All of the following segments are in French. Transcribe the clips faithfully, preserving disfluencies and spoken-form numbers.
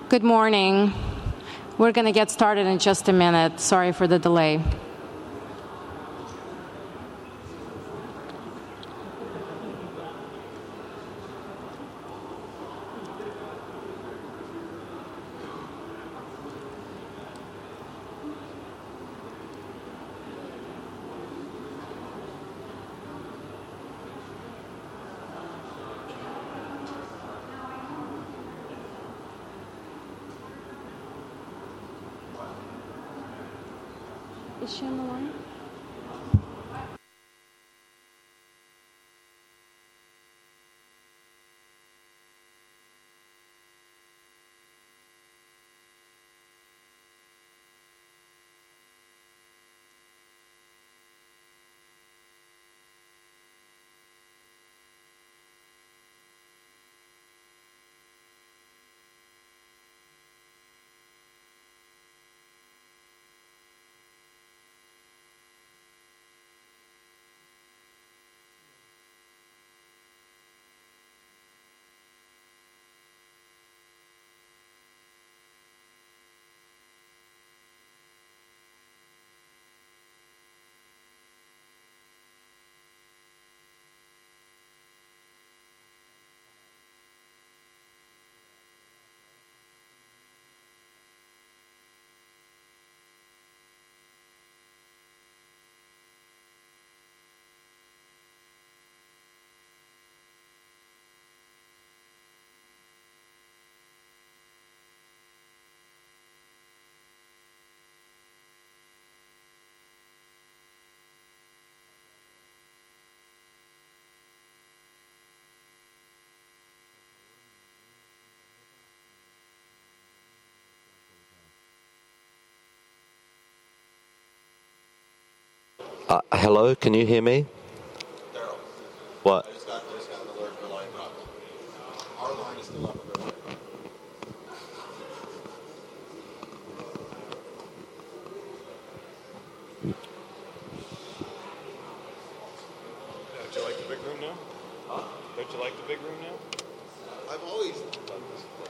Good morning. We're going to get started in just a minute. Sorry for the delay. Is she on the line? Uh, hello, can you hear me? Daryl. What? I just got, I just got an alert for line problem. Our line is still up. Don't you like the big room now? Huh? Don't you like the big room now? I've always loved this place.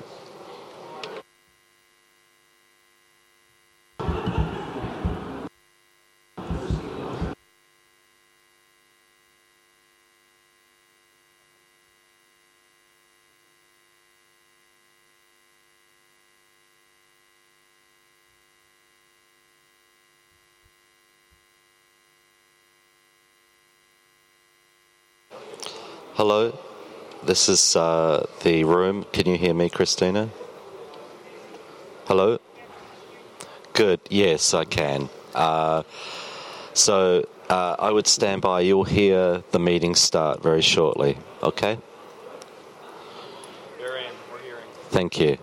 Hello, this is uh, the room. Can you hear me, Christina? Hello? Good, yes, I can. Uh, so uh, I would stand by. You'll hear the meeting start very shortly, okay? They're in. We're hearing. Thank you.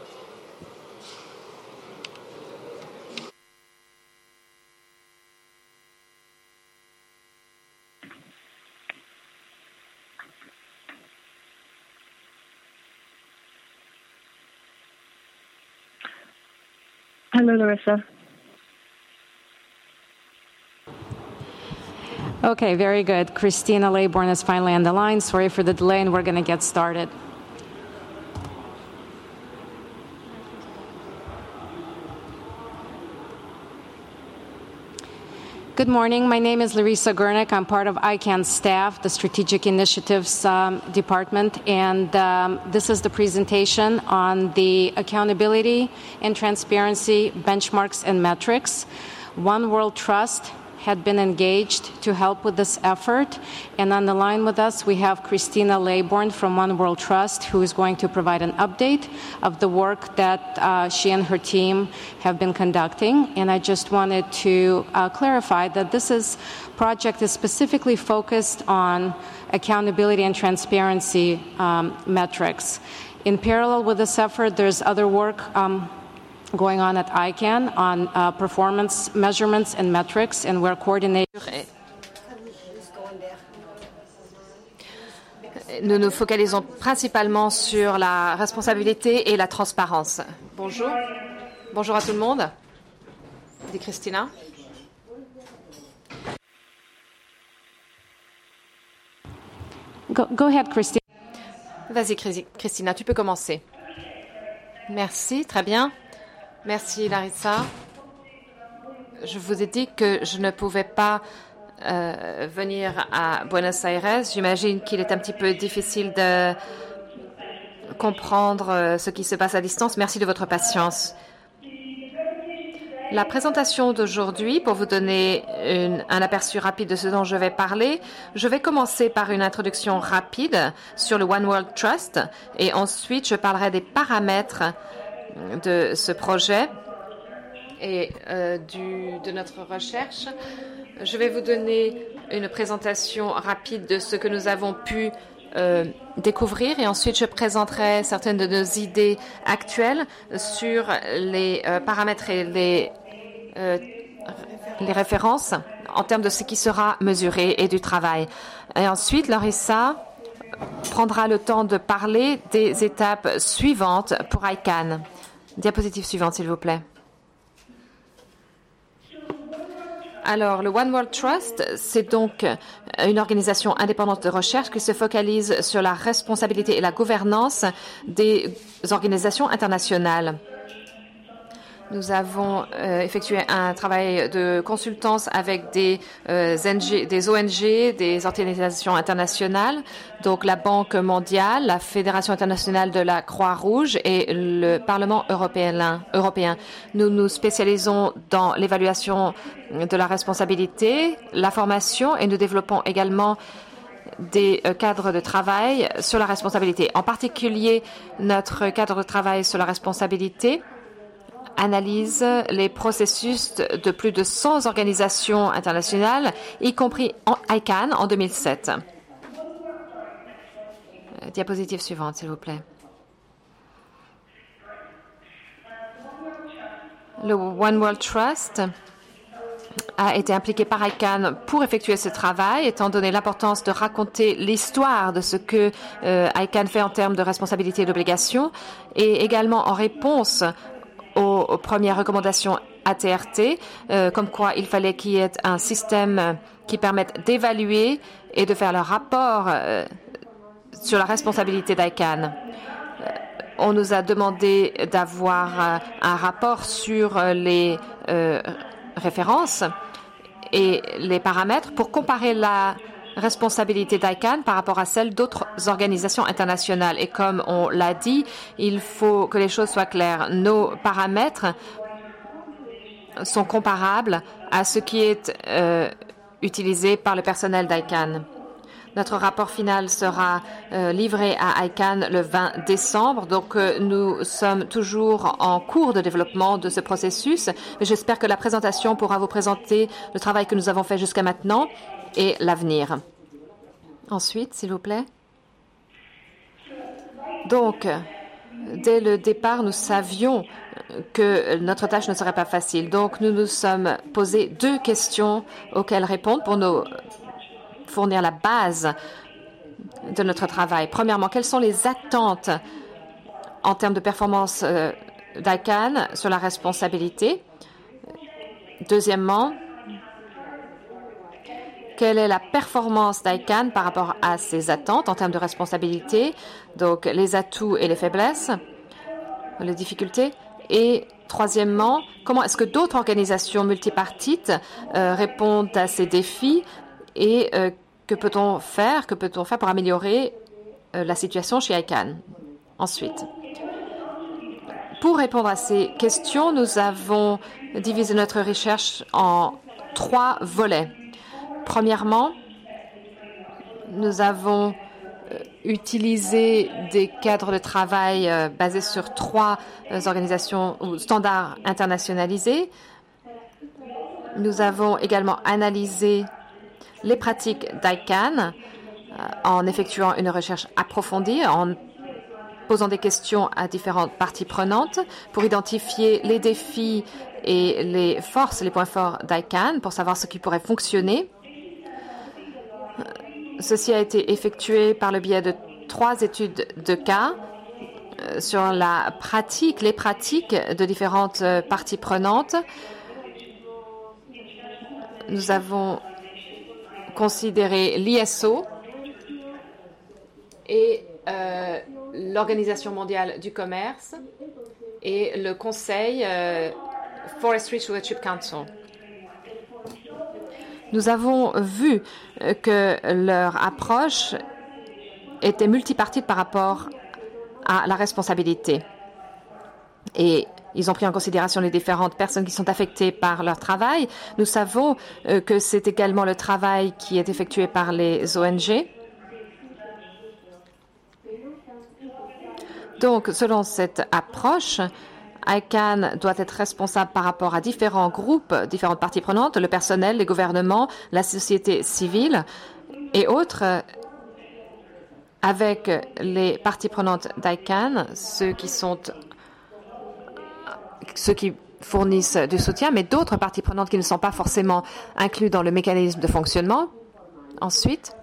Hello, Larissa. Okay, very good. Christina Laybourne is finally on the line. Sorry for the delay, and we're going to get started. Good morning. My name is Larissa Gurnick. I'm part of I CAN's staff, the Strategic Initiatives um, Department, and um, this is the presentation on the accountability and transparency benchmarks and metrics. One World Trust had been engaged to help with this effort, and on the line with us we have Christina Laybourne from One World Trust, who is going to provide an update of the work that uh, she and her team have been conducting. And I just wanted to uh, clarify that this is project is specifically focused on accountability and transparency um, metrics. In parallel with this effort, there's other work um, going on at I CAN on uh, performance measurements and metrics, and we're coordinating. Nous nous focalisons principalement sur la responsabilité et la transparence. Bonjour. Bonjour à tout le monde. Dit Christina. Go, go ahead, Christina. Vas-y, Christina, tu peux commencer. Merci, très bien. Merci, Larissa. Je vous ai dit que je ne pouvais pas euh, venir à Buenos Aires. J'imagine qu'il est un petit peu difficile de comprendre euh, ce qui se passe à distance. Merci de votre patience. La présentation d'aujourd'hui, pour vous donner une, un aperçu rapide de ce dont je vais parler, je vais commencer par une introduction rapide sur le One World Trust et ensuite je parlerai des paramètres de ce projet et euh, du, de notre recherche. Je vais vous donner une présentation rapide de ce que nous avons pu euh, découvrir et ensuite je présenterai certaines de nos idées actuelles sur les euh, paramètres et les, euh, les références en termes de ce qui sera mesuré et du travail. Et ensuite, Larissa prendra le temps de parler des étapes suivantes pour I C A N. Diapositive suivante, s'il vous plaît. Alors, le One World Trust, c'est donc une organisation indépendante de recherche qui se focalise sur la responsabilité et la gouvernance des organisations internationales. Nous avons euh, effectué un travail de consultance avec des, euh, N G, des O N G, des organisations internationales, donc la Banque mondiale, la Fédération internationale de la Croix-Rouge et le Parlement européen. européen. Nous nous spécialisons dans l'évaluation de la responsabilité, la formation et nous développons également des cadres de travail sur la responsabilité. En particulier, notre cadre de travail sur la responsabilité analyse les processus de plus de cent organisations internationales, y compris en I C A N en deux mille sept. Diapositive suivante, s'il vous plaît. Le One World Trust a été impliqué par I C A N pour effectuer ce travail, étant donné l'importance de raconter l'histoire de ce que euh, I C A N fait en termes de responsabilité et d'obligation, et également en réponse aux, aux premières recommandations A T R T, euh, comme quoi il fallait qu'il y ait un système qui permette d'évaluer et de faire le rapport euh, sur la responsabilité d'I C A N. Euh, on nous a demandé d'avoir euh, un rapport sur euh, les euh, références et les paramètres pour comparer la responsabilité d'I C A N par rapport à celle d'autres organisations internationales. Et comme on l'a dit, il faut que les choses soient claires. Nos paramètres sont comparables à ce qui est euh, utilisé par le personnel d'I C A N. Notre rapport final sera euh, livré à I C A N le vingt décembre. Donc, euh, nous sommes toujours en cours de développement de ce processus. J'espère que la présentation pourra vous présenter le travail que nous avons fait jusqu'à maintenant et l'avenir. Ensuite, s'il vous plaît. Donc, dès le départ, nous savions que notre tâche ne serait pas facile. Donc, nous nous sommes posé deux questions auxquelles répondre pour nous fournir la base de notre travail. Premièrement, quelles sont les attentes en termes de performance euh, d'I C A N sur la responsabilité? Deuxièmement, quelle est la performance d'I C A N par rapport à ses attentes en termes de responsabilité? Donc, les atouts et les faiblesses, les difficultés. Et troisièmement, comment est-ce que d'autres organisations multipartites euh, répondent à ces défis et euh, que peut-on faire, que peut-on faire pour améliorer euh, la situation chez I C A N? Ensuite, pour répondre à ces questions, nous avons divisé notre recherche en trois volets. Premièrement, nous avons euh, utilisé des cadres de travail euh, basés sur trois euh, organisations ou standards internationalisés. Nous avons également analysé les pratiques d'I C A N euh, en effectuant une recherche approfondie, en posant des questions à différentes parties prenantes pour identifier les défis et les forces, les points forts d'I C A N pour savoir ce qui pourrait fonctionner. Ceci a été effectué par le biais de trois études de cas euh, sur la pratique, les pratiques de différentes euh, parties prenantes. Nous avons considéré l'I S O et euh, l'Organisation mondiale du commerce et le Conseil euh, Forestry Stewardship Council. Nous avons vu que leur approche était multipartite par rapport à la responsabilité. Et ils ont pris en considération les différentes personnes qui sont affectées par leur travail. Nous savons euh, que c'est également le travail qui est effectué par les O N G. Donc, selon cette approche, I C A N doit être responsable par rapport à différents groupes, différentes parties prenantes, le personnel, les gouvernements, la société civile et autres, avec les parties prenantes d'I C A N, ceux qui sont ceux qui fournissent du soutien, mais d'autres parties prenantes qui ne sont pas forcément inclus dans le mécanisme de fonctionnement. Ensuite,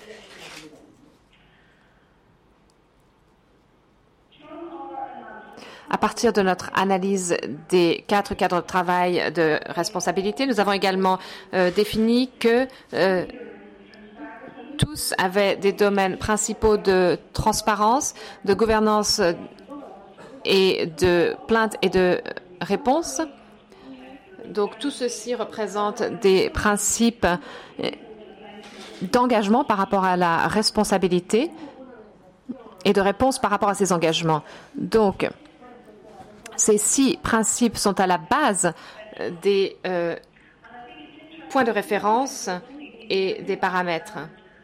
à partir de notre analyse des quatre cadres de travail de responsabilité, nous avons également euh, défini que euh, tous avaient des domaines principaux de transparence, de gouvernance et de plainte et de réponse. Donc, tout ceci représente des principes d'engagement par rapport à la responsabilité et de réponse par rapport à ces engagements. Donc, ces six principes sont à la base des euh, points de référence et des paramètres.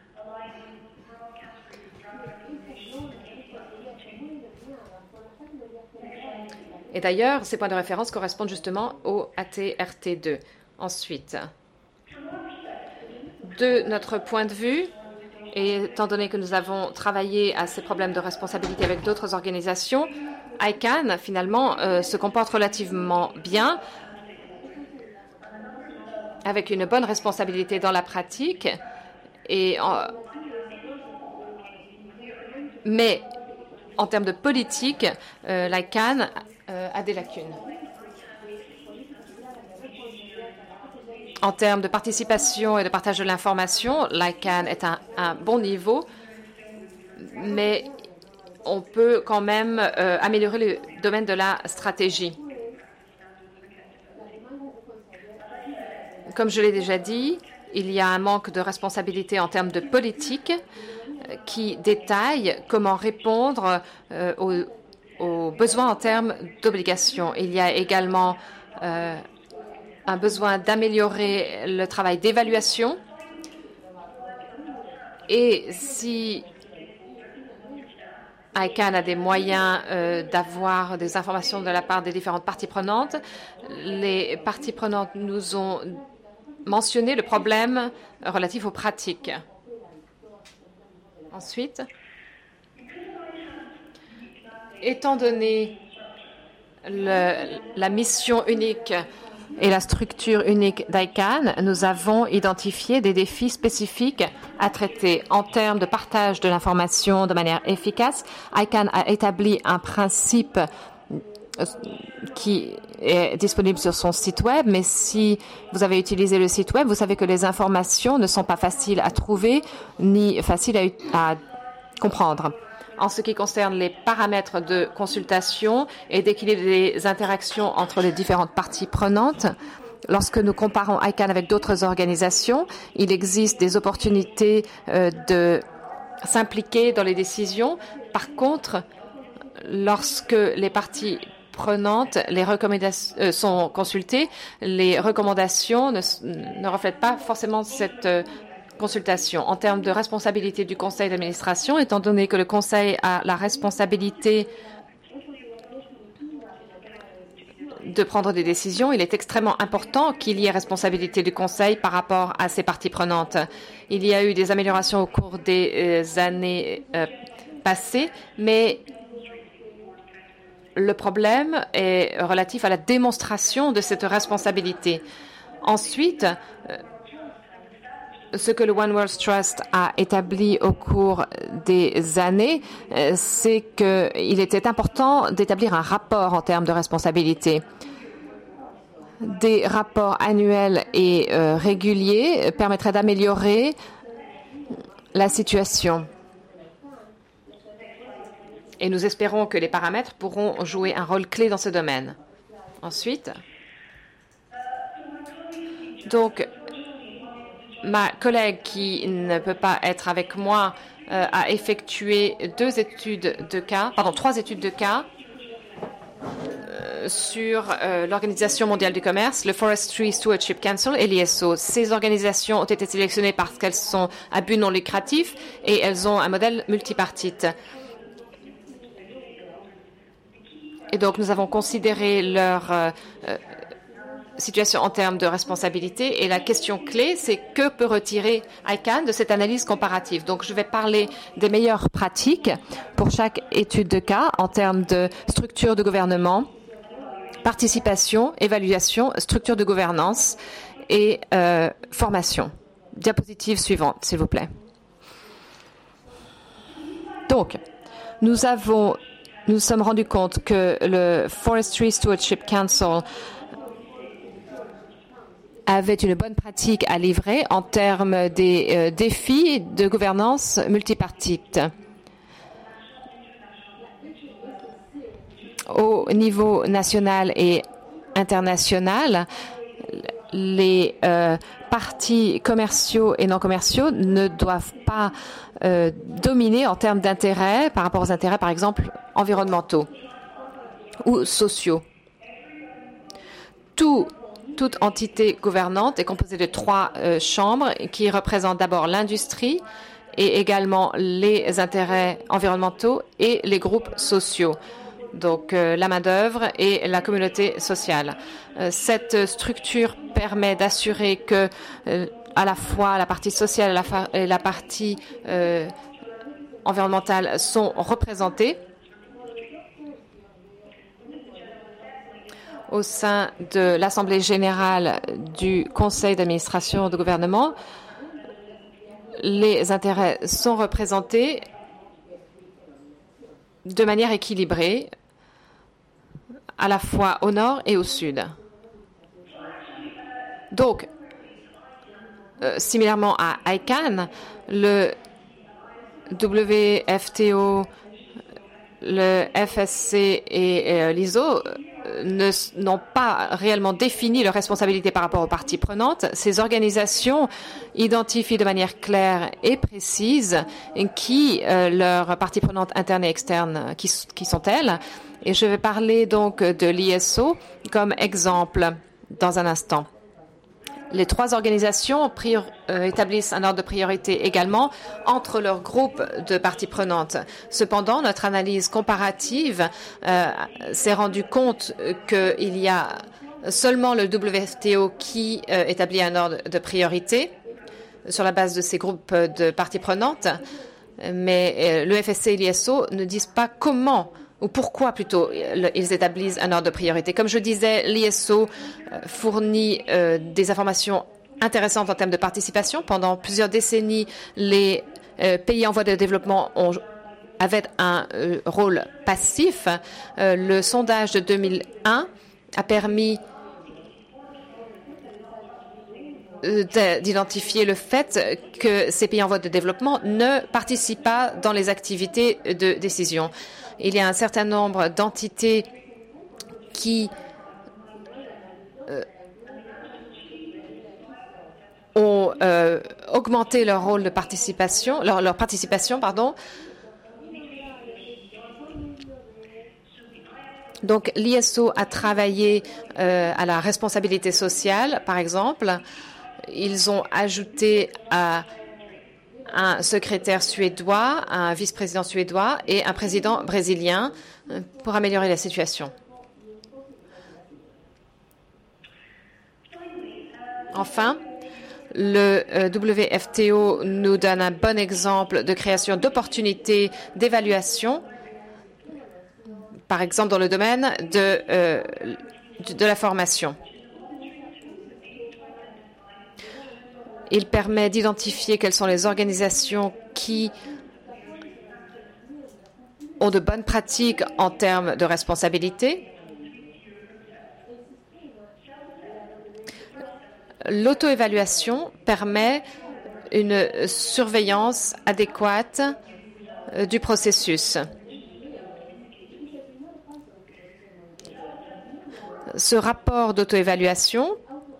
Et d'ailleurs, ces points de référence correspondent justement au A T R T deux. Ensuite, de notre point de vue, et étant donné que nous avons travaillé à ces problèmes de responsabilité avec d'autres organisations, I C A N, finalement, euh, se comporte relativement bien, avec une bonne responsabilité dans la pratique, et en... mais en termes de politique, euh, l'I C A N euh, a des lacunes. En termes de participation et de partage de l'information, l'I C A N est à un, un bon niveau, mais on peut quand même euh, améliorer le domaine de la stratégie. Comme je l'ai déjà dit, il y a un manque de responsabilité en termes de politique euh, qui détaille comment répondre euh, aux, aux besoins en termes d'obligations. Il y a également euh, un besoin d'améliorer le travail d'évaluation. Et si I C A N a des moyens euh, d'avoir des informations de la part des différentes parties prenantes, les parties prenantes nous ont mentionné le problème relatif aux pratiques. Ensuite, étant donné le, la mission unique et la structure unique d'I C A N, nous avons identifié des défis spécifiques à traiter en termes de partage de l'information de manière efficace. I C A N a établi un principe qui est disponible sur son site web, mais si vous avez utilisé le site web, vous savez que les informations ne sont pas faciles à trouver ni faciles à, à comprendre. En ce qui concerne les paramètres de consultation et d'équilibre des interactions entre les différentes parties prenantes, lorsque nous comparons I C A N avec d'autres organisations, il existe des opportunités euh, de s'impliquer dans les décisions. Par contre, lorsque les parties prenantes les recommandations, euh, sont consultées, les recommandations ne, ne reflètent pas forcément cette euh, consultation. En termes de responsabilité du conseil d'administration, étant donné que le conseil a la responsabilité de prendre des décisions, il est extrêmement important qu'il y ait responsabilité du conseil par rapport à ses parties prenantes. Il y a eu des améliorations au cours des euh, années euh, passées, mais le problème est relatif à la démonstration de cette responsabilité. Ensuite, euh, ce que le One World Trust a établi au cours des années, euh, c'est qu'il était important d'établir un rapport en termes de responsabilité. Des rapports annuels et euh, réguliers permettraient d'améliorer la situation. Et nous espérons que les paramètres pourront jouer un rôle clé dans ce domaine. Ensuite, donc, ma collègue qui ne peut pas être avec moi euh, a effectué deux études de cas, pardon, trois études de cas euh, sur euh, l'Organisation mondiale du commerce, le Forestry Stewardship Council et l'I S O. Ces organisations ont été sélectionnées parce qu'elles sont à but non lucratif et elles ont un modèle multipartite. Et donc, nous avons considéré leur euh, euh, situation en termes de responsabilité. Et la question clé, c'est que peut retirer I C A N de cette analyse comparative. Donc, je vais parler des meilleures pratiques pour chaque étude de cas en termes de structure de gouvernement, participation, évaluation, structure de gouvernance et euh, formation. Diapositive suivante, s'il vous plaît. Donc, nous avons, nous nous sommes rendus compte que le Forestry Stewardship Council avait une bonne pratique à livrer en termes des euh, défis de gouvernance multipartite. Au niveau national et international, les euh, partis commerciaux et non commerciaux ne doivent pas euh, dominer en termes d'intérêts par rapport aux intérêts, par exemple, environnementaux ou sociaux. Tout Toute entité gouvernante est composée de trois euh, chambres qui représentent d'abord l'industrie et également les intérêts environnementaux et les groupes sociaux, donc euh, la main-d'œuvre et la communauté sociale. Euh, cette structure permet d'assurer que euh, à la fois la partie sociale et la, et la partie euh, environnementale sont représentées au sein de l'Assemblée générale du Conseil d'administration de gouvernement. Les intérêts sont représentés de manière équilibrée, à la fois au nord et au sud. Donc, euh, similairement à I C A N, le W F T O, le F S C et euh, l'I S O n'ont pas réellement défini leurs responsabilités par rapport aux parties prenantes. Ces organisations identifient de manière claire et précise qui euh, leurs parties prenantes internes et externes, qui, qui sont-elles. Et je vais parler donc de l'I S O comme exemple dans un instant. Les trois organisations prior, euh, établissent un ordre de priorité également entre leurs groupes de parties prenantes. Cependant, notre analyse comparative euh, s'est rendue compte qu'il y a seulement le W F T O qui euh, établit un ordre de priorité sur la base de ces groupes de parties prenantes, mais euh, le F S C et l'I S O ne disent pas comment ou pourquoi plutôt ils établissent un ordre de priorité. Comme je disais, l'I S O fournit euh, des informations intéressantes en termes de participation. Pendant plusieurs décennies, les euh, pays en voie de développement ont, avaient un euh, rôle passif. Euh, le sondage de deux mille un a permis d'identifier le fait que ces pays en voie de développement ne participent pas dans les activités de décision. Il y a un certain nombre d'entités qui euh, ont euh, augmenté leur rôle de participation, leur, leur participation, pardon. Donc, l'I S O a travaillé euh, à la responsabilité sociale, par exemple. Ils ont ajouté à un secrétaire suédois, un vice-président suédois et un président brésilien pour améliorer la situation. Enfin, le W F T O nous donne un bon exemple de création d'opportunités d'évaluation, par exemple dans le domaine de, euh, de la formation. Il permet d'identifier quelles sont les organisations qui ont de bonnes pratiques en termes de responsabilité. L'auto-évaluation permet une surveillance adéquate du processus. Ce rapport d'auto-évaluation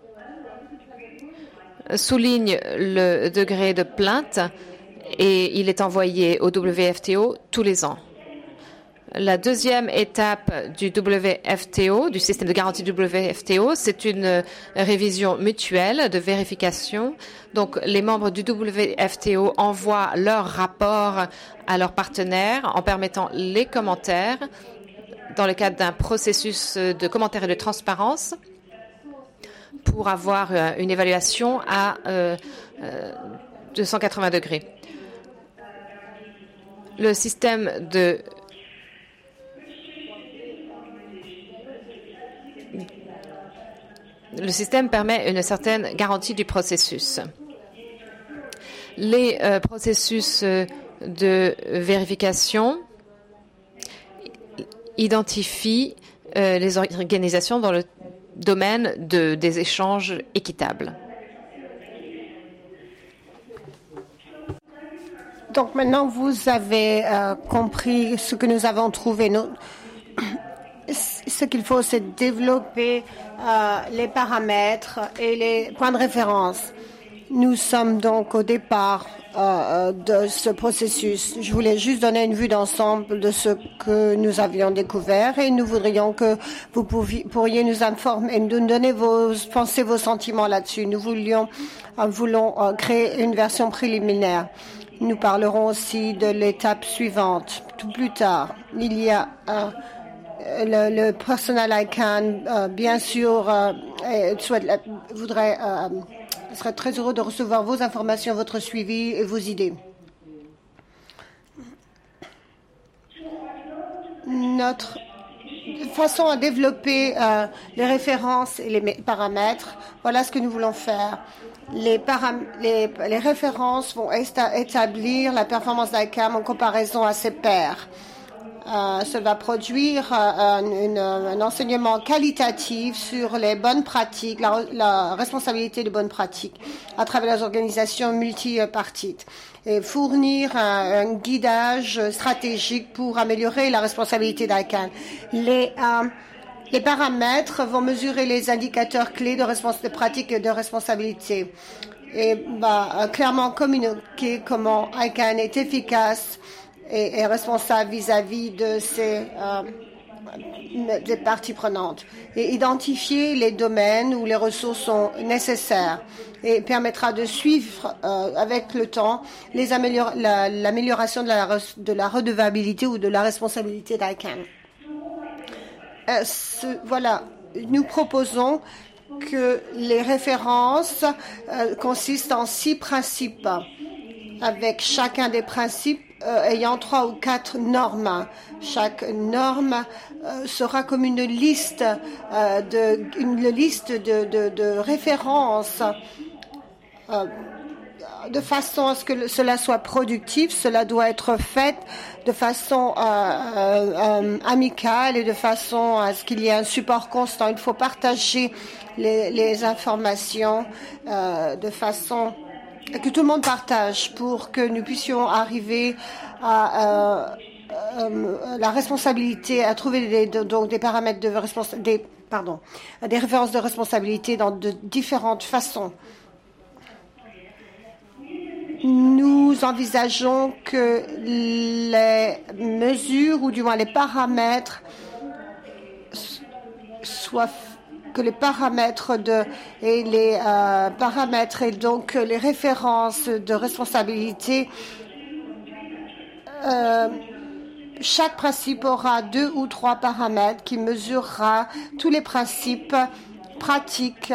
souligne le degré de plainte et il est envoyé au W F T O tous les ans. La deuxième étape du W F T O, du système de garantie W F T O, c'est une révision mutuelle de vérification. Donc, les membres du W F T O envoient leur rapport à leurs partenaires en permettant les commentaires dans le cadre d'un processus de commentaires et de transparence pour avoir une évaluation à euh, euh, deux cent quatre-vingts degrés. Le système de Le système permet une certaine garantie du processus. Les euh, processus euh, de vérification identifient euh, les organisations dans le domaine de, des échanges équitables. Donc maintenant, vous avez euh, compris ce que nous avons trouvé. Nous, ce qu'il faut, c'est développer euh, les paramètres et les points de référence. Nous sommes donc au départ euh, de ce processus. Je voulais juste donner une vue d'ensemble de ce que nous avions découvert et nous voudrions que vous pouviez, pourriez nous informer et nous donner vos pensées, vos sentiments là-dessus. Nous voulions, euh, voulons euh, créer une version préliminaire. Nous parlerons aussi de l'étape suivante. Tout plus tard, il y a euh, le, le personnel I C A N, euh, bien sûr, euh, souhaite, voudrait, euh, serait très heureux de recevoir vos informations, votre suivi et vos idées. Notre façon à développer euh, les références et les paramètres, voilà ce que nous voulons faire. Les, les, les références vont établir la performance d'I C A M en comparaison à ses pairs. Euh, ça va produire euh, une, un enseignement qualitatif sur les bonnes pratiques, la, la responsabilité de bonnes pratiques à travers les organisations multipartites et fournir un, un guidage stratégique pour améliorer la responsabilité d'I C A M. Les, euh, les paramètres vont mesurer les indicateurs clés de, respons- de pratique et de responsabilité et bah, clairement communiquer comment I C A M est efficace et est responsable vis-à-vis de ces euh, des parties prenantes et identifier les domaines où les ressources sont nécessaires et permettra de suivre euh, avec le temps les amélior- la, l'amélioration de la, de la redevabilité ou de la responsabilité d'I C A M. Euh, ce, voilà, nous proposons que les références euh, consistent en six principes, avec chacun des principes euh, ayant trois ou quatre normes. Chaque norme euh, sera comme une liste, euh, de, une liste de, de, de références euh, de façon à ce que cela soit productif. Cela doit être fait de façon euh, euh, amicale et de façon à ce qu'il y ait un support constant. Il faut partager les, les informations euh, de façon que tout le monde partage pour que nous puissions arriver à euh, euh, la responsabilité, à trouver des, donc des paramètres de responsabilité, des, pardon, des références de responsabilité dans de différentes façons. Nous envisageons que les mesures, ou du moins les paramètres, soient que les paramètres de et les euh, paramètres et donc les références de responsabilité, euh, chaque principe aura deux ou trois paramètres qui mesurera tous les principes pratiques.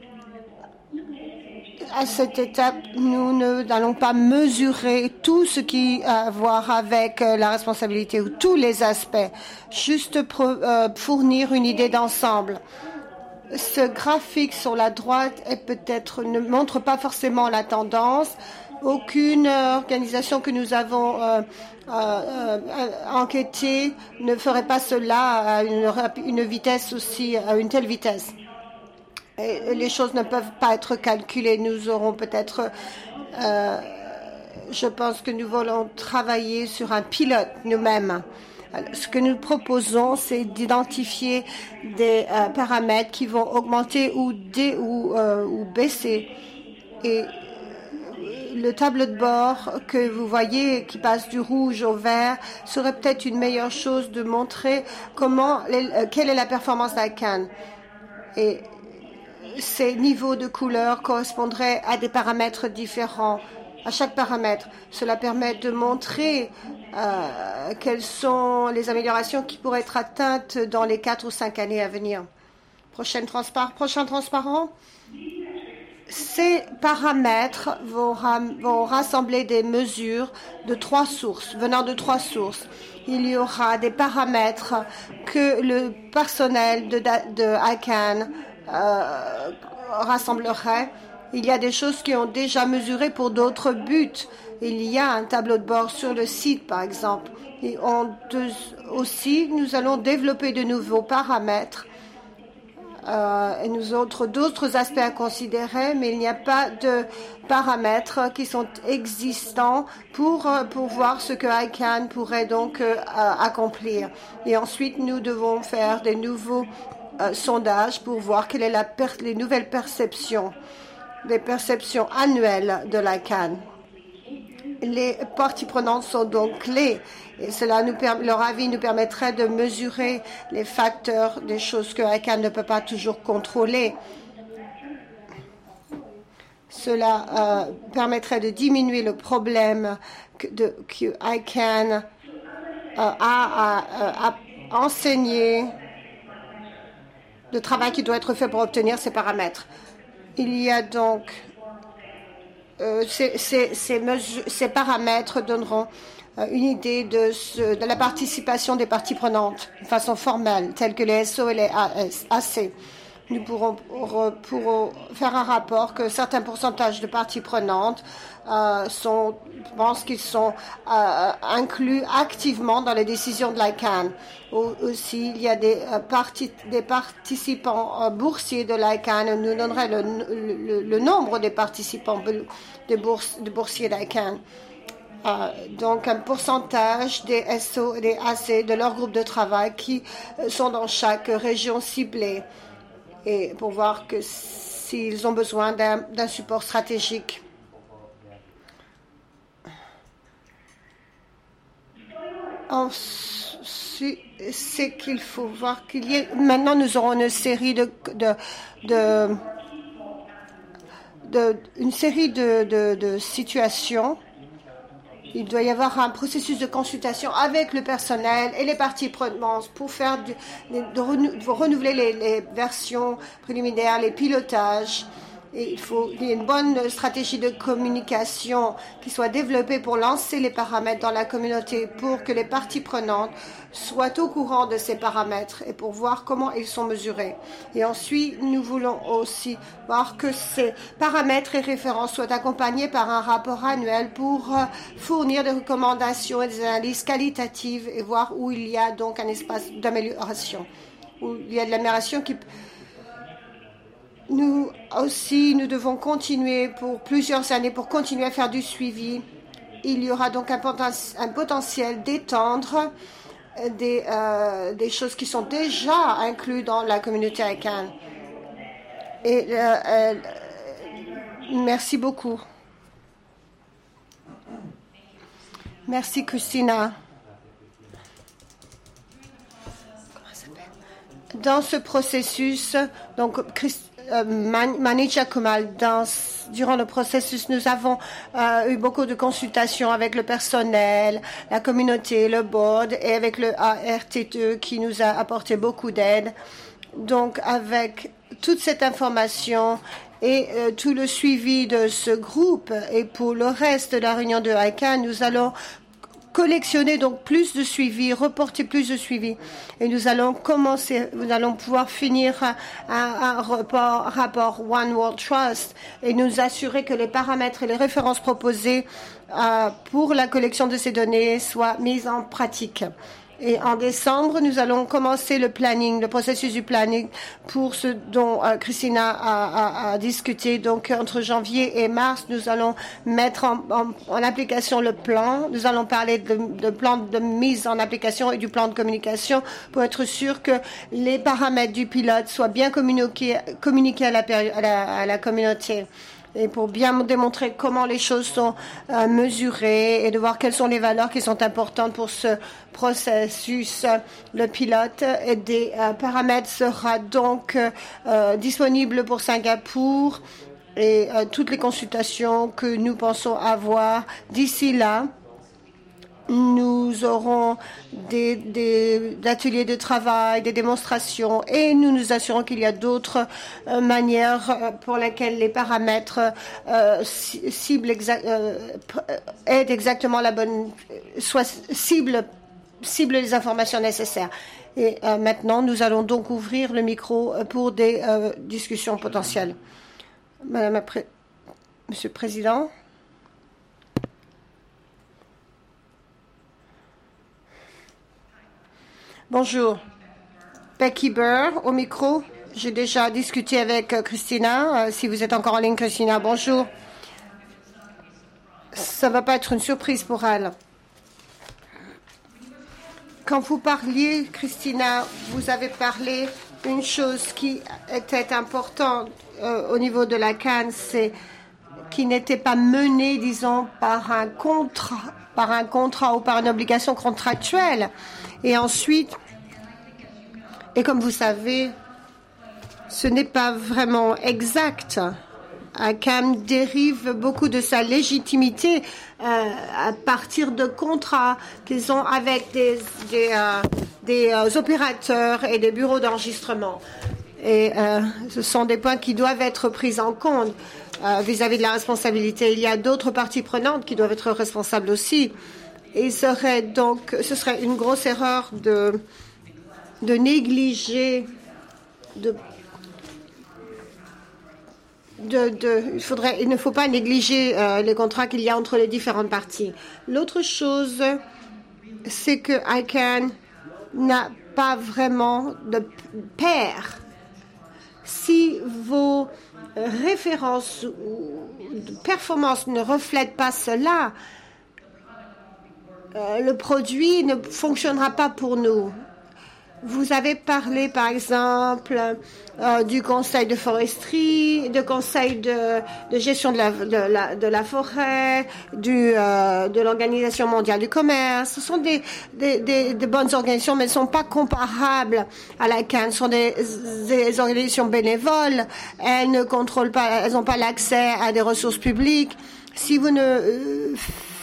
À cette étape, nous n'allons pas mesurer tout ce qui a à voir avec la responsabilité ou tous les aspects, juste pour, euh, fournir une idée d'ensemble. Ce graphique sur la droite est peut-être ne montre pas forcément la tendance. Aucune organisation que nous avons euh, euh, euh, enquêtée ne ferait pas cela à une, une vitesse aussi, à une telle vitesse. Et les choses ne peuvent pas être calculées. Nous aurons peut-être, euh, je pense que nous voulons travailler sur un pilote nous-mêmes Alors, ce que nous proposons, c'est d'identifier des euh, paramètres qui vont augmenter ou, dé, ou, euh, ou baisser. Et le tableau de bord que vous voyez qui passe du rouge au vert serait peut-être une meilleure chose de montrer comment, euh, quelle est la performance d'ICANN. Et ces niveaux de couleur correspondraient à des paramètres différents, à chaque paramètre. Cela permet de montrer euh, quelles sont les améliorations qui pourraient être atteintes dans les quatre ou cinq années à venir. Prochaine transpar- prochain transparent. Ces paramètres vont, ram- vont rassembler des mesures de trois sources, venant de trois sources. Il y aura des paramètres que le personnel de, de ICANN euh, rassemblerait. Il y a des choses qui ont déjà mesuré pour d'autres buts. Il y a un tableau de bord sur le site, par exemple. Et on, aussi, nous allons développer de nouveaux paramètres. Euh, et nous autres d'autres aspects à considérer, mais il n'y a pas de paramètres qui sont existants pour, pour voir ce que ICANN pourrait donc euh, accomplir. Et ensuite, nous devons faire des nouveaux euh, sondages pour voir quelle est la per les nouvelles perceptions, les perceptions annuelles de l'ICANN. Les parties prenantes sont donc clés et cela nous leur avis nous permettrait de mesurer les facteurs des choses que ICANN ne peut pas toujours contrôler. Cela euh, permettrait de diminuer le problème que, de, que ICANN euh, a à, à, à enseigner le travail qui doit être fait pour obtenir ces paramètres. Il y a donc Euh, ces, ces, ces, mesures, ces paramètres donneront euh, une idée de, ce, de la participation des parties prenantes de façon formelle, telles que les S O et les A C. Nous pourrons, pourrons faire un rapport que certains pourcentages de parties prenantes euh, sont, je pense qu'ils sont euh, inclus activement dans les décisions de l'ICANN. Aussi, il y a des, euh, parti, des participants euh, boursiers de l'ICANN. Nous donnerait le, le, le nombre des participants de, bourse, de boursiers d'ICANN. Euh, donc, un pourcentage des S O et des A C de leur groupe de travail qui euh, sont dans chaque région ciblée. Et pour voir que s'ils ont besoin d'un d'un support stratégique. Ensuite, c'est qu'il faut voir qu'il y ait... Maintenant, nous aurons une série de... de, de, de une série de, de, de situations. Il doit y avoir un processus de consultation avec le personnel et les parties prenantes pour faire du, de, renou, de renouveler les, les versions préliminaires, les pilotages. Et il faut qu'il y ait une bonne stratégie de communication qui soit développée pour lancer les paramètres dans la communauté pour que les parties prenantes soient au courant de ces paramètres et pour voir comment ils sont mesurés. Et ensuite, nous voulons aussi voir que ces paramètres et références soient accompagnés par un rapport annuel pour euh, fournir des recommandations et des analyses qualitatives et voir où il y a donc un espace d'amélioration, où il y a de l'amélioration qui... Nous aussi, nous devons continuer pour plusieurs années pour continuer à faire du suivi. Il y aura donc un, poten un potentiel d'étendre des, euh, des choses qui sont déjà incluses dans la communauté ICANN. Et euh, euh, merci beaucoup. Merci, Christina. Dans ce processus, donc, Christ Maneesh Kumar, dans, durant le processus, nous avons euh, eu beaucoup de consultations avec le personnel, la communauté, le board et avec le A R T E qui nous a apporté beaucoup d'aide. Donc, avec toute cette information et euh, tout le suivi de ce groupe et pour le reste de la réunion de ICANN, nous allons collectionner donc plus de suivi, reporter plus de suivi. Et nous allons commencer, nous allons pouvoir finir un, un rapport, rapport One World Trust et nous assurer que les paramètres et les références proposées euh, pour la collection de ces données soient mises en pratique. Et en décembre, nous allons commencer le planning, le processus du planning pour ce dont euh, Christina a, a, a discuté. Donc, entre janvier et mars, nous allons mettre en, en, en application le plan. Nous allons parler de, de plan de mise en application et du plan de communication pour être sûr que les paramètres du pilote soient bien communiqués, communiqués à la, à la, à la communauté. Et pour bien démontrer comment les choses sont euh, mesurées et de voir quelles sont les valeurs qui sont importantes pour ce processus. Le pilote et des euh, paramètres sera donc euh, disponible pour Singapour et euh, toutes les consultations que nous pensons avoir d'ici là. Nous aurons des, des, des ateliers de travail, des démonstrations et nous nous assurons qu'il y a d'autres euh, manières euh, pour lesquelles les paramètres euh, ciblent exa euh, aident exactement la bonne, soit cible, cible les informations nécessaires. Et euh, maintenant, nous allons donc ouvrir le micro pour des euh, discussions potentielles. Madame la Pré Monsieur le Président. Bonjour. Becky Burr, au micro. J'ai déjà discuté avec Christina. Euh, si vous êtes encore en ligne, Christina, bonjour. Ça ne va pas être une surprise pour elle. Quand vous parliez, Christina, vous avez parlé d'une chose qui était importante euh, au niveau de la Cannes, c'est qui n'était pas menée, disons, par un contrat, par un contrat ou par une obligation contractuelle. Et ensuite, et comme vous savez, ce n'est pas vraiment exact. I C A N dérive beaucoup de sa légitimité euh, à partir de contrats qu'ils ont avec des, des, euh, des euh, opérateurs et des bureaux d'enregistrement. Et euh, ce sont des points qui doivent être pris en compte euh, vis-à-vis de la responsabilité. Il y a d'autres parties prenantes qui doivent être responsables aussi. Et il serait donc, ce serait une grosse erreur de, de négliger, de, de, de, il, faudrait, il ne faut pas négliger euh, les contrats qu'il y a entre les différentes parties. L'autre chose, c'est que I C A N n'a pas vraiment de pair. Si vos références ou performances ne reflètent pas cela, Euh, le produit ne fonctionnera pas pour nous. Vous avez parlé, par exemple, euh, du conseil de foresterie, du conseil de, de gestion de la, de la, de la forêt, du, euh, de l'Organisation mondiale du commerce. Ce sont des, des, des, des bonnes organisations, mais elles ne sont pas comparables à la C A N. Ce sont des, des organisations bénévoles. Elles ne contrôlent pas, elles n'ont pas l'accès à des ressources publiques. Si vous ne... Euh,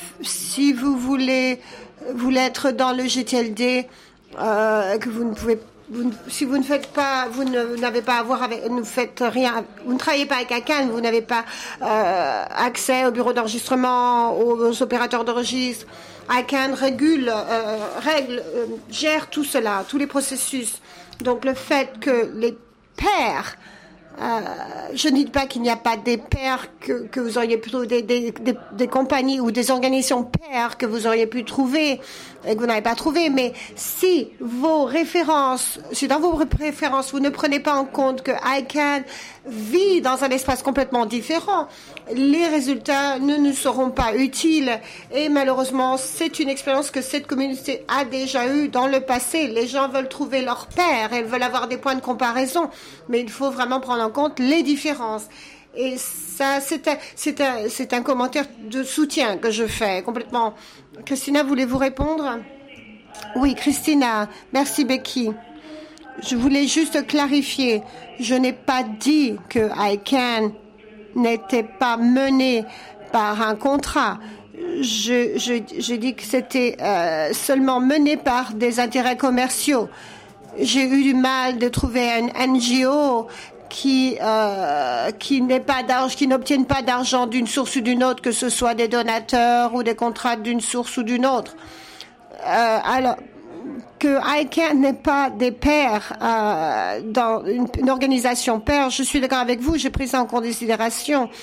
Si vous voulez, voulez être dans le G T L D, euh, que vous ne pouvez, vous, si vous ne faites pas, vous n'avez pas à voir avec, ne faites rien, vous ne travaillez pas avec I C A N, vous n'avez pas euh, accès au bureau d'enregistrement, aux, aux opérateurs de registre. I C A N régule, euh, règle, euh, gère tout cela, tous les processus. Donc le fait que les pairs Euh, je ne dis pas qu'il n'y a pas des pairs que, que vous auriez pu trouver, des, des, des, des compagnies ou des organisations pairs que vous auriez pu trouver et que vous n'avez pas trouvé, mais si vos références, si dans vos références vous ne prenez pas en compte que I C A N vit dans un espace complètement différent, les résultats ne nous seront pas utiles et malheureusement c'est une expérience que cette communauté a déjà eue dans le passé. Les gens veulent trouver leur pairs, elles veulent avoir des points de comparaison, mais il faut vraiment prendre en compte les différences. Et ça, c'est un, c'est un, c'est un commentaire de soutien que je fais complètement. Christina, voulez-vous répondre? Oui, Christina. Merci, Becky. Je voulais juste clarifier. Je n'ai pas dit que I C A N n'était pas mené par un contrat. Je, je, j'ai dit que c'était euh, seulement mené par des intérêts commerciaux. J'ai eu du mal de trouver un N G O qui euh, qui n'est pas d'argent, qui n'obtiennent pas d'argent d'une source ou d'une autre, que ce soit des donateurs ou des contrats d'une source ou d'une autre. Euh, alors que I C A N n'est pas des pairs euh, dans une, une organisation paire, je suis d'accord avec vous, j'ai pris ça en considération.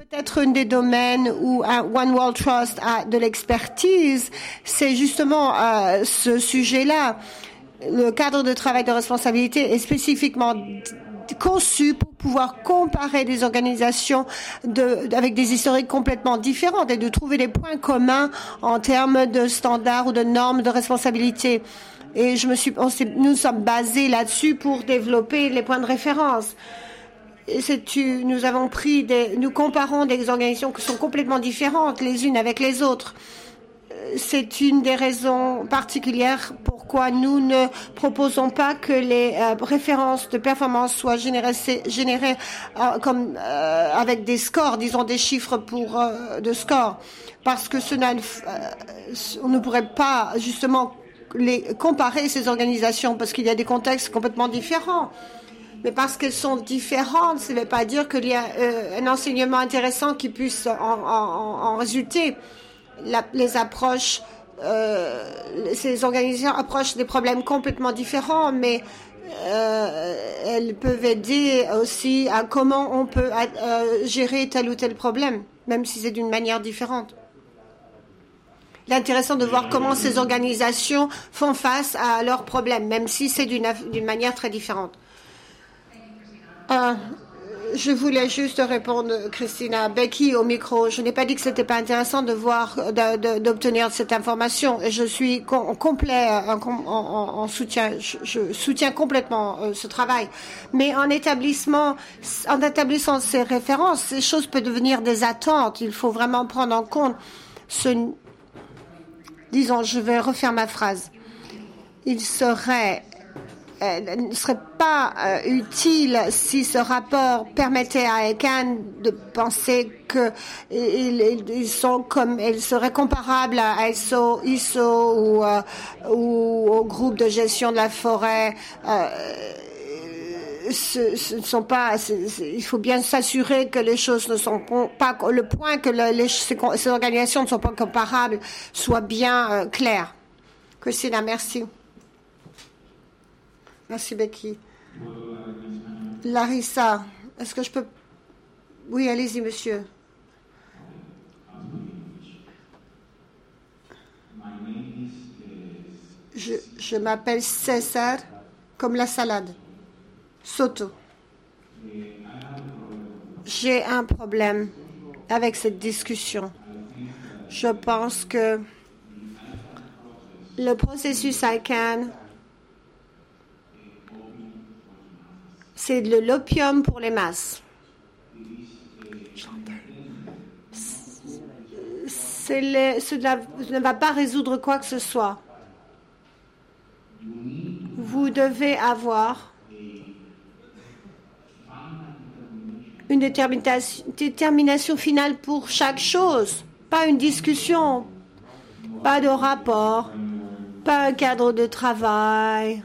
peut-être un des domaines où un One World Trust a de l'expertise, c'est justement euh, ce sujet-là. Le cadre de travail de responsabilité est spécifiquement conçu pour pouvoir comparer des organisations de, avec des historiques complètement différentes et de trouver des points communs en termes de standards ou de normes de responsabilité. Et je me suis, on nous sommes basés là-dessus pour développer les points de référence. Et nous avons pris des, nous comparons des organisations qui sont complètement différentes les unes avec les autres. C'est une des raisons particulières pourquoi nous ne proposons pas que les euh, références de performance soient générées, générées euh, comme, euh, avec des scores, disons des chiffres pour, euh, de scores, parce que ce euh, on ne pourrait pas justement les comparer ces organisations parce qu'il y a des contextes complètement différents. Mais parce qu'elles sont différentes, ça ne veut pas dire qu'il y a euh, un enseignement intéressant qui puisse en, en, en résulter. La, les approches, euh, ces organisations approchent des problèmes complètement différents, mais euh, elles peuvent aider aussi à comment on peut euh, gérer tel ou tel problème, même si c'est d'une manière différente. Il est intéressant de voir comment ces organisations font face à leurs problèmes, même si c'est d'une d'une manière très différente. Euh, Je voulais juste répondre, Christina. Becky, au micro. Je n'ai pas dit que c'était pas intéressant de voir, d'obtenir cette information. Et je suis en complet, en, en, en soutien. Je, je soutiens complètement euh, ce travail. Mais en établissement, en établissant ces références, ces choses peuvent devenir des attentes. Il faut vraiment prendre en compte ce, disons, je vais refaire ma phrase. Il serait Euh, ne serait pas euh, utile si ce rapport permettait à I C A N de penser que ils, ils sont comme, ils seraient comparables à I S O, I S O ou, euh, ou au groupe de gestion de la forêt. Euh, ce, ce ne sont pas. C'est, c'est, il faut bien s'assurer que les choses ne sont pas le point que le, les, ces, ces organisations ne sont pas comparables soit bien euh, clair. Christina, merci. Merci, Becky. Larissa, est-ce que je peux... Oui, allez-y, monsieur. Je, je m'appelle César, comme la salade. Soto. J'ai un problème avec cette discussion. Je pense que le processus I C A N... c'est de l'opium pour les masses. C'est le, cela ne va pas résoudre quoi que ce soit. Vous devez avoir une détermination, détermination finale pour chaque chose, pas une discussion, pas de rapport, pas un cadre de travail.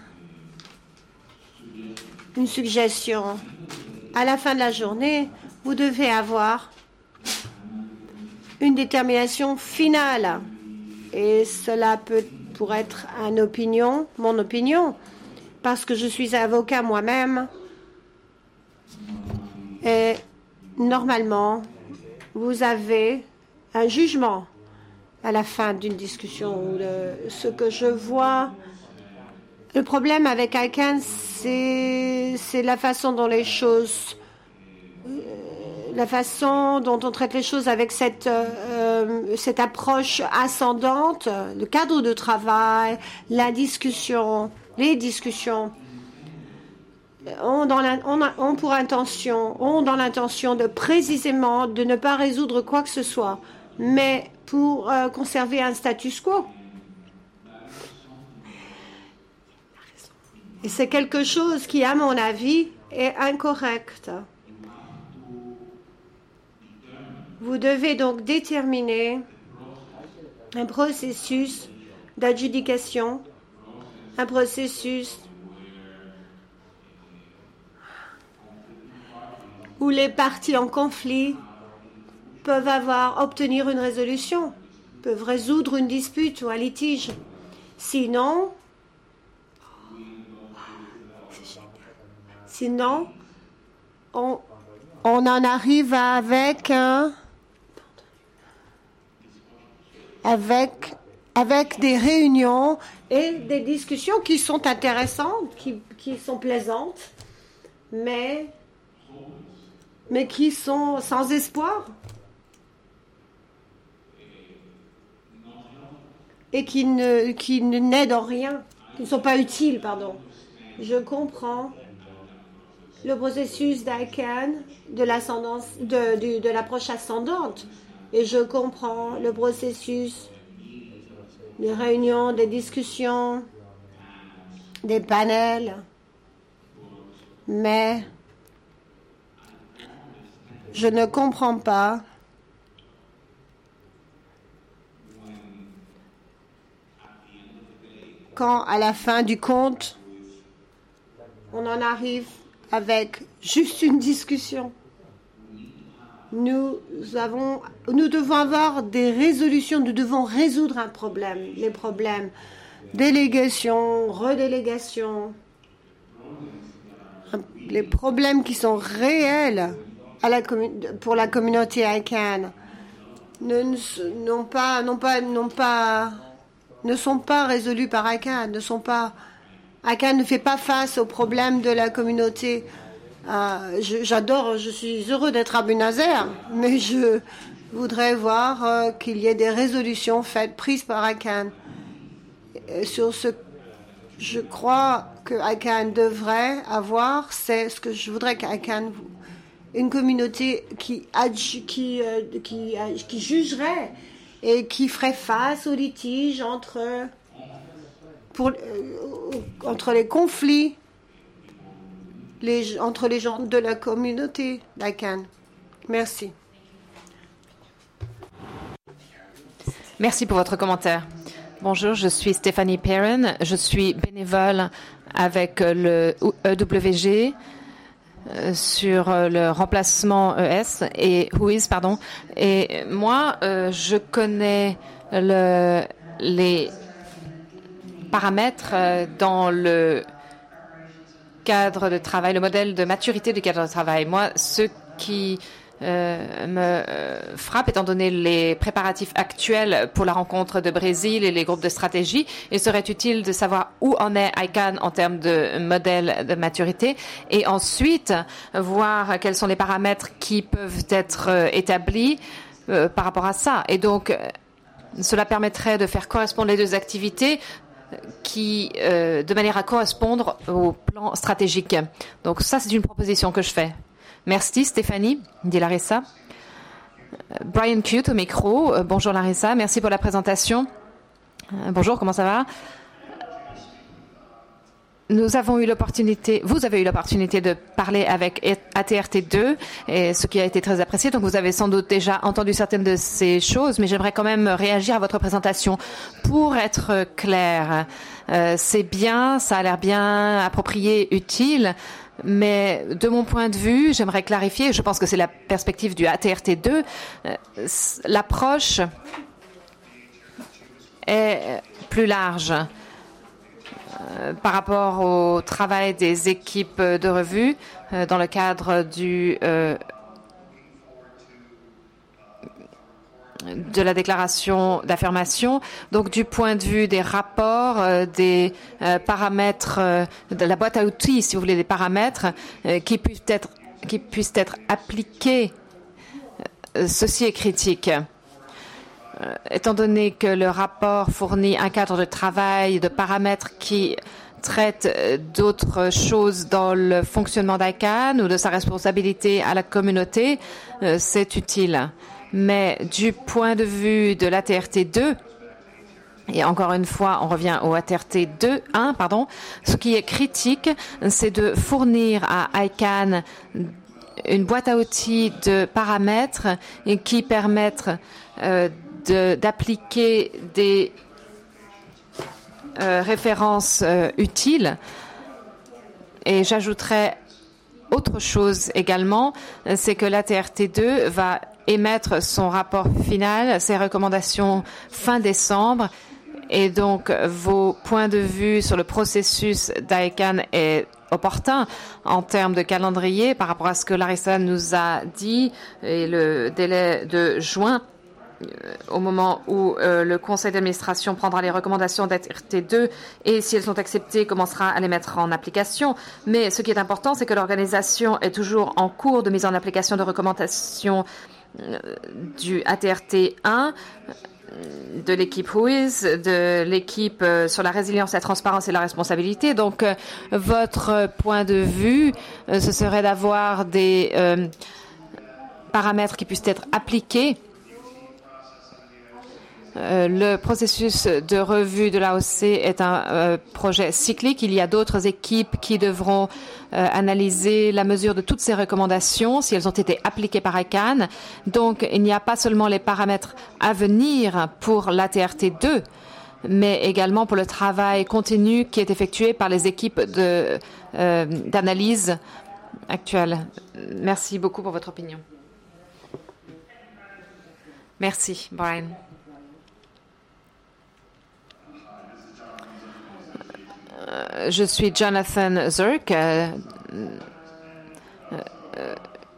Une suggestion. À la fin de la journée, vous devez avoir une détermination finale. Et cela peut pour être une opinion, mon opinion, parce que je suis avocat moi-même. Et normalement, vous avez un jugement à la fin d'une discussion. Le, ce que je vois... Le problème avec I C A N, c'est, c'est la façon dont les choses, euh, la façon dont on traite les choses avec cette, euh, cette approche ascendante, le cadre de travail, la discussion, les discussions, ont, dans la, ont, ont pour intention, ont dans l'intention de précisément de ne pas résoudre quoi que ce soit, mais pour euh, conserver un status quo. Et c'est quelque chose qui, à mon avis, est incorrect. Vous devez donc déterminer un processus d'adjudication, un processus où les parties en conflit peuvent avoir, obtenir une résolution, peuvent résoudre une dispute ou un litige. Sinon, Sinon, on, on en arrive avec un, avec, avec des réunions et des discussions qui sont intéressantes, qui, qui sont plaisantes, mais, mais qui sont sans espoir et qui ne, qui ne n'aident en rien, qui ne sont pas utiles, pardon. Je comprends le processus d'I C A N, de l'ascendance, de, de, de l'approche ascendante, et je comprends le processus des réunions, des discussions, des panels, mais je ne comprends pas quand, à la fin du compte, on en arrive avec juste une discussion. Nous avons, nous devons avoir des résolutions, nous devons résoudre un problème, les problèmes, délégation, redélégation, les problèmes qui sont réels à la commun- pour la communauté I C A N ne, n'ont pas, n'ont pas, n'ont pas, ne sont pas résolus par I C A N, ne sont pas, I C A N ne fait pas face aux problèmes de la communauté. Euh, je, j'adore, je suis heureux d'être à Abu-Nazer, mais je voudrais voir euh, qu'il y ait des résolutions faites, prises par I C A N. Et sur ce, je crois que I C A N devrait avoir, c'est ce que je voudrais qu'I C A N, une communauté qui, qui, euh, qui, euh, qui jugerait et qui ferait face aux litiges entre, pour, euh, entre les conflits Les, entre les gens de la communauté d'I C A N. Merci. Merci pour votre commentaire. Bonjour, je suis Stéphanie Perrin. Je suis bénévole avec le E W G sur le remplacement E S et W H O I S, pardon. Et moi, euh, je connais le, les paramètres dans le cadre de travail, le modèle de maturité du cadre de travail. Moi, ce qui euh, me euh, frappe, étant donné les préparatifs actuels pour la rencontre de Brésil et les groupes de stratégie, il serait utile de savoir où en est I C A N en termes de modèle de maturité et ensuite voir quels sont les paramètres qui peuvent être euh, établis euh, par rapport à ça. Et donc, cela permettrait de faire correspondre les deux activités qui, euh, de manière à correspondre au plan stratégique. Donc ça, c'est une proposition que je fais. Merci Stéphanie, dit Larissa. Brian Cute au micro. Euh, bonjour Larissa, merci pour la présentation. Euh, bonjour, comment ça va? Nous avons eu l'opportunité, vous avez eu l'opportunité de parler avec A T R T deux, et ce qui a été très apprécié. Donc, vous avez sans doute déjà entendu certaines de ces choses, mais j'aimerais quand même réagir à votre présentation. Pour être clair, euh, c'est bien, ça a l'air bien approprié, utile, mais de mon point de vue, j'aimerais clarifier, je pense que c'est la perspective du A T R T deux, euh, l'approche est plus large par rapport au travail des équipes de revue euh, dans le cadre du, euh, de la déclaration d'affirmation. Donc, du point de vue des rapports, euh, des euh, paramètres, euh, de la boîte à outils, si vous voulez, des paramètres euh, qui puissent être, qui puissent être appliqués, euh, ceci est critique. Euh, étant donné que le rapport fournit un cadre de travail, de paramètres qui traitent d'autres choses dans le fonctionnement d'I C A N ou de sa responsabilité à la communauté, euh, c'est utile. Mais du point de vue de l'A T R T deux, et encore une fois, on revient au A T R T deux, un, pardon, ce qui est critique, c'est de fournir à I C A N une boîte à outils de paramètres et qui permettent euh, De, d'appliquer des euh, références euh, utiles. Et j'ajouterais autre chose également, c'est que l'A T R T deux va émettre son rapport final, ses recommandations fin décembre, et donc vos points de vue sur le processus d'I C A N est opportun en termes de calendrier par rapport à ce que Larissa nous a dit et le délai de juin au moment où euh, le conseil d'administration prendra les recommandations d'A T R T deux et si elles sont acceptées, commencera à les mettre en application. Mais ce qui est important, c'est que l'organisation est toujours en cours de mise en application de recommandations euh, du A T R T un, de l'équipe W I S, de l'équipe euh, sur la résilience, la transparence et la responsabilité. Donc, euh, votre point de vue, euh, ce serait d'avoir des euh, paramètres qui puissent être appliqués. Euh, le processus de revue de l'A O C est un euh, projet cyclique. Il y a d'autres équipes qui devront euh, analyser la mesure de toutes ces recommandations, si elles ont été appliquées par I C A N. Donc, il n'y a pas seulement les paramètres à venir pour l'A T R T deux, mais également pour le travail continu qui est effectué par les équipes de, euh, d'analyse actuelles. Merci beaucoup pour votre opinion. Merci, Brian. Je suis Jonathan Zirk. Euh, euh,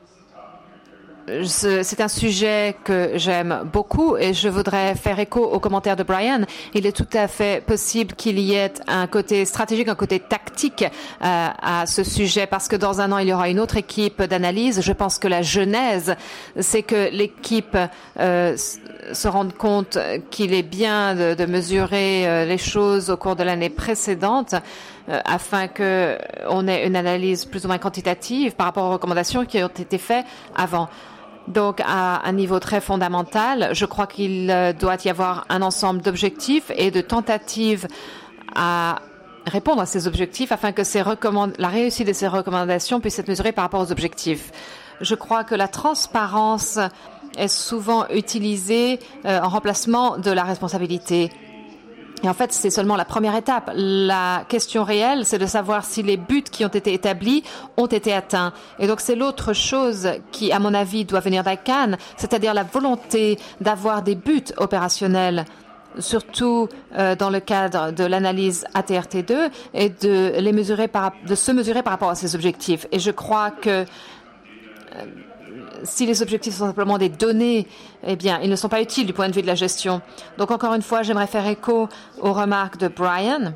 C'est un sujet que j'aime beaucoup et je voudrais faire écho aux commentaires de Brian. Il est tout à fait possible qu'il y ait un côté stratégique, un côté tactique euh, à ce sujet parce que dans un an, il y aura une autre équipe d'analyse. Je pense que la genèse, c'est que l'équipe euh, se rende compte qu'il est bien de, de mesurer euh, les choses au cours de l'année précédente euh, afin qu'on ait une analyse plus ou moins quantitative par rapport aux recommandations qui ont été faites avant. Donc, à un niveau très fondamental, je crois qu'il doit y avoir un ensemble d'objectifs et de tentatives à répondre à ces objectifs afin que ces recommand... la réussite de ces recommandations puisse être mesurée par rapport aux objectifs. Je crois que la transparence est souvent utilisée euh, en remplacement de la responsabilité. Et en fait, c'est seulement la première étape. La question réelle, c'est de savoir si les buts qui ont été établis ont été atteints. Et donc, c'est l'autre chose qui, à mon avis, doit venir d'I C A N, c'est-à-dire la volonté d'avoir des buts opérationnels, surtout euh, dans le cadre de l'analyse A T R T deux, et de les mesurer par, de se mesurer par rapport à ces objectifs. Et je crois que euh, si les objectifs sont simplement des données, eh bien, ils ne sont pas utiles du point de vue de la gestion. Donc, encore une fois, j'aimerais faire écho aux remarques de Brian.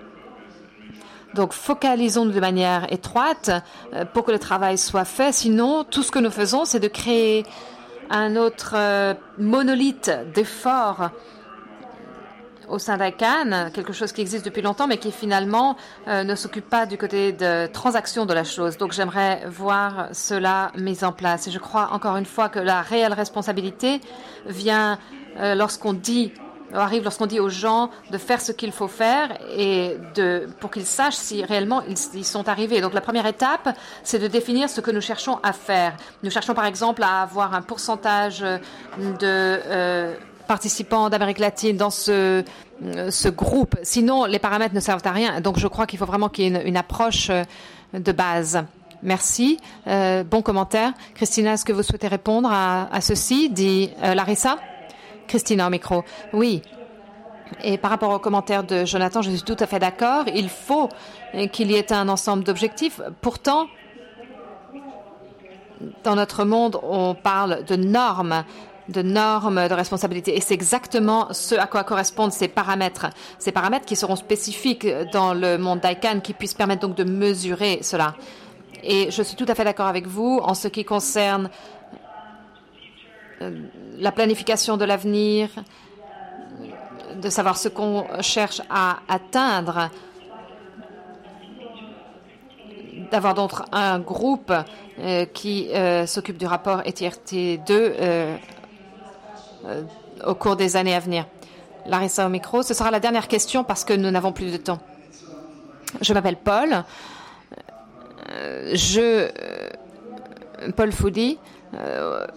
Donc, focalisons-nous de manière étroite euh, pour que le travail soit fait. Sinon, tout ce que nous faisons, c'est de créer un autre euh, monolithe d'efforts au sein d'I C A N, quelque chose qui existe depuis longtemps, mais qui finalement euh, ne s'occupe pas du côté de transaction de la chose. Donc, j'aimerais voir cela mis en place. Et je crois encore une fois que la réelle responsabilité vient euh, lorsqu'on dit, arrive lorsqu'on dit aux gens de faire ce qu'il faut faire et de, pour qu'ils sachent si réellement ils, ils sont arrivés. Donc, la première étape, c'est de définir ce que nous cherchons à faire. Nous cherchons par exemple à avoir un pourcentage de euh, participants d'Amérique latine dans ce, ce groupe. Sinon, les paramètres ne servent à rien. Donc, je crois qu'il faut vraiment qu'il y ait une, une approche de base. Merci. Euh, bon commentaire. Christina, est-ce que vous souhaitez répondre à, à ceci, dit euh, Larissa? Christina, au micro. Oui. Et par rapport au commentaire de Jonathan, je suis tout à fait d'accord. Il faut qu'il y ait un ensemble d'objectifs. Pourtant, dans notre monde, on parle de normes. de normes de responsabilité. Et c'est exactement ce à quoi correspondent ces paramètres. Ces paramètres qui seront spécifiques dans le monde d'I C A N, qui puissent permettre donc de mesurer cela. Et je suis tout à fait d'accord avec vous en ce qui concerne la planification de l'avenir, de savoir ce qu'on cherche à atteindre, d'avoir donc un groupe euh, qui euh, s'occupe du rapport A T R T deux euh, euh, au cours des années à venir. Larissa au micro. Ce sera la dernière question parce que nous n'avons plus de temps. Je m'appelle Paul. Euh, je... Euh, Paul Foody. Euh,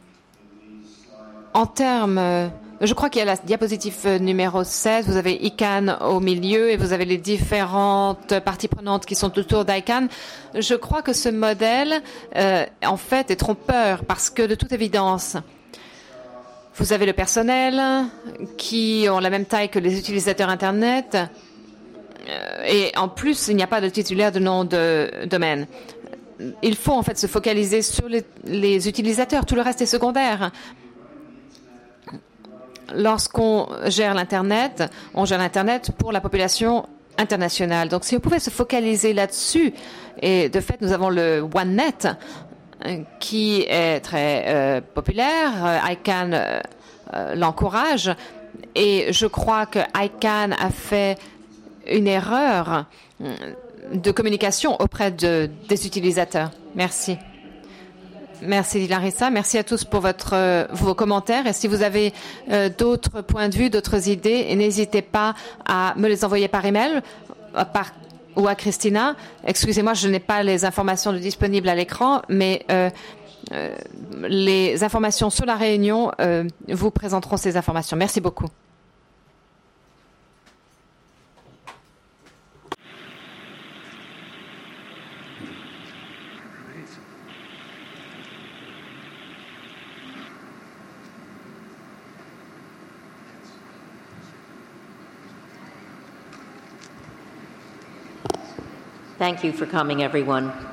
en termes... Euh, je crois qu'il y a la diapositive numéro sept, vous avez I C A N au milieu et vous avez les différentes parties prenantes qui sont autour d'I C A N. Je crois que ce modèle, euh, en fait, est trompeur parce que, de toute évidence, Vous avez le personnel qui ont la même taille que les utilisateurs Internet. Et en plus, il n'y a pas de titulaire de nom de domaine. Il faut en fait se focaliser sur les, les utilisateurs. Tout le reste est secondaire. Lorsqu'on gère l'Internet, on gère l'Internet pour la population internationale. Donc, si on pouvait se focaliser là-dessus, et de fait, nous avons le OneNet qui est très euh, populaire. ICANN euh, euh, l'encourage. Et je crois que ICANN a fait une erreur de communication auprès de, des utilisateurs. Merci. Merci Larissa. Merci à tous pour votre, euh, vos commentaires. Et si vous avez euh, d'autres points de vue, d'autres idées, n'hésitez pas à me les envoyer par email euh, par, ou à Christina. Excusez-moi, je n'ai pas les informations disponibles à l'écran, mais euh, euh, les informations sur la réunion euh, vous présenteront ces informations. Merci beaucoup. Thank you for coming, everyone.